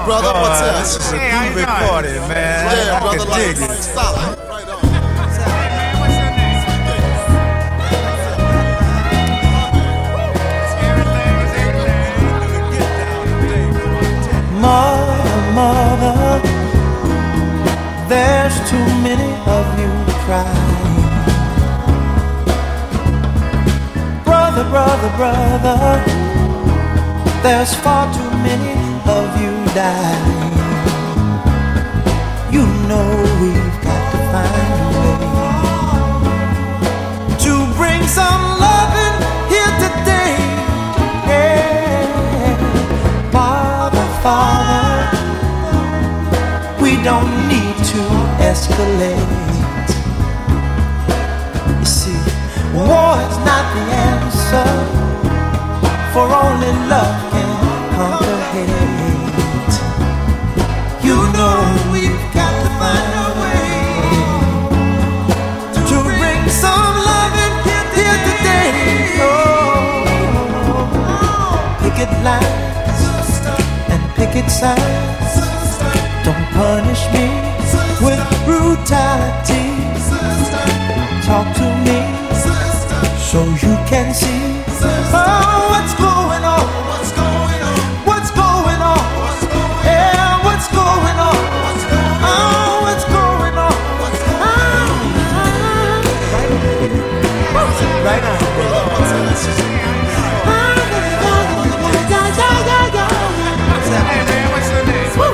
brother. What's up? This is a groovy party, man. Yeah, I brother. can dig it. Stop. Right on. Mother, there's too many of you crying. Brother, there's far too many of you dying. You know we've got to find a way to bring some loving here today. Yeah. Father, we don't need to escalate. You see, war is not the answer, for only love can conquer hate. You know we've got to find a way to bring some loving here today. Oh, picket lines and picket signs, don't punish me with brutality. Talk to me so you can see